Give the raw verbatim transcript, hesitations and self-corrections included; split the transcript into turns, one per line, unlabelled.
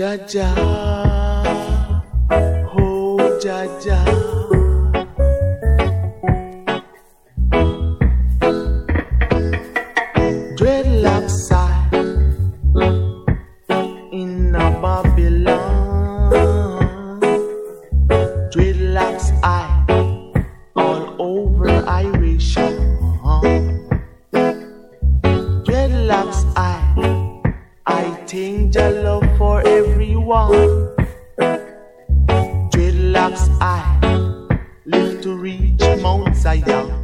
Jaja, oh Jaja. Dreadlocks I in a Babylon. Dreadlocks I all over Irish. Dreadlocks I I think your love for everyone. Dreadlocks I live to reach Mount Zion.